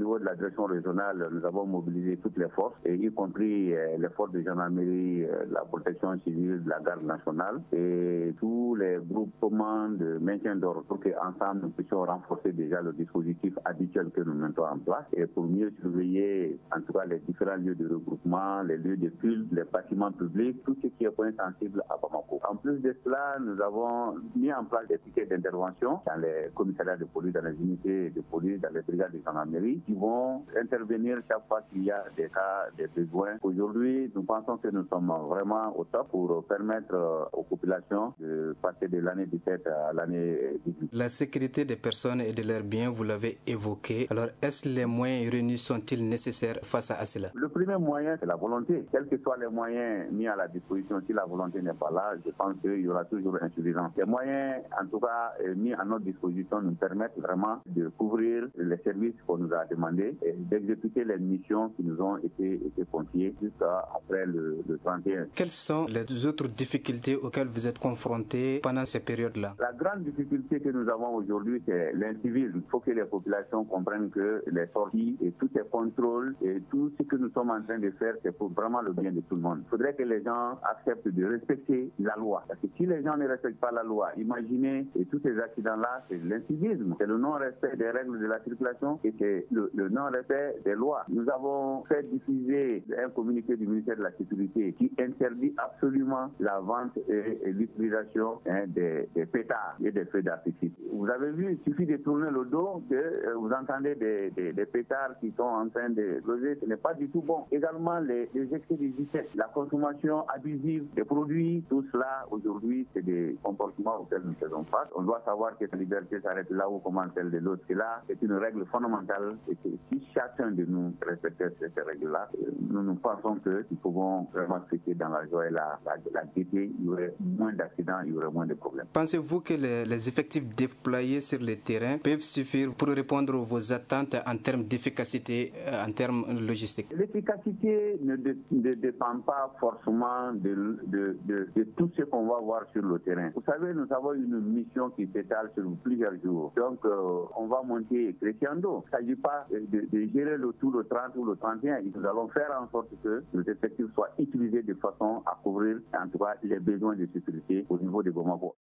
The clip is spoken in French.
niveau de la direction régionale, nous avons mobilisé toutes les forces, y compris les forces de gendarmerie, la protection civile, la garde nationale et tous les groupements de maintien d'ordre pour qu'ensemble nous puissions renforcer déjà le dispositif habituel que nous mettons en place et pour mieux surveiller en tout cas les différents lieux de regroupement, les lieux de culte, les bâtiments publics, tout ce qui est point sensible à Bamako. En plus de cela, nous avons mis en place des tickets d'intervention dans les commissariats de police, dans les unités de police, dans les brigades de gendarmerie qui vont intervenir chaque fois qu'il y a des cas, des besoins. Aujourd'hui, nous pensons que nous sommes vraiment au top pour permettre aux populations de passer de l'année 17 à l'année 18. La sécurité des personnes et de leurs biens, vous l'avez évoqué. Alors, est-ce les moyens réunis sont-ils nécessaires face à cela? Le premier moyen, c'est la volonté. Quels que soient les moyens mis à la disposition, si la volonté n'est pas là, je pense qu'il y aura toujours insuffisance. Les moyens, en tout cas, mis à notre disposition nous permettent vraiment de couvrir les services qu'on nous a demandés et d'exécuter les missions qui nous ont été confiées jusqu'après le 31. Quelles sont les autres difficultés auxquelles vous êtes confrontés pendant ces périodes-là? La grande difficulté que nous avons aujourd'hui, c'est l'incivisme. Il faut que les populations comprennent que les sorties et tous ces contrôles et tout ce que nous sommes en train de faire, c'est pour vraiment le bien de tout le monde. Il faudrait que les gens acceptent de respecter la loi. Parce que si les gens ne respectent pas la loi, imaginez, et tous ces accidents-là, c'est l'incivisme. C'est le non-respect des règles de la circulation et c'est le non-respect des lois. Nous avons fait diffuser un communiqué du ministère de la Sécurité qui interdit absolument la vente et l'utilisation des pétards et des feux d'artifice. Vous avez vu, il suffit de tourner le dos que vous entendez des pétards qui sont en train d'exploser. Ce n'est pas du tout bon. Également, les excès de vitesse, la consommation abusive des produits, tout cela, aujourd'hui, c'est des comportements auxquels nous faisons face. On doit savoir que la liberté s'arrête là où commence celle de l'autre. Et là, c'est une règle fondamentale et que si chacun de nous respectait ces règles-là, nous pensons que nous pouvons vraiment fêter dans la joie et la gaieté. Il y aurait moins d'accidents, il y aurait moins de problèmes. Pensez-vous que les effectifs déployés sur le terrain peuvent suffire pour répondre à vos attentes en termes d'efficacité, en termes logistiques? L'efficacité ne dépend pas forcément de tout ce qu'on va voir sur le terrain. Vous savez, nous avons une mission qui s'étale sur plusieurs jours. Donc, on va monter crescendo. Il ne s'agit pas de gérer le tout le 30 ou le 31. Nous allons faire en sorte que nos effectifs soient utilisés de façon à couvrir, en tout cas, les besoins de sécurité au niveau de Bamako.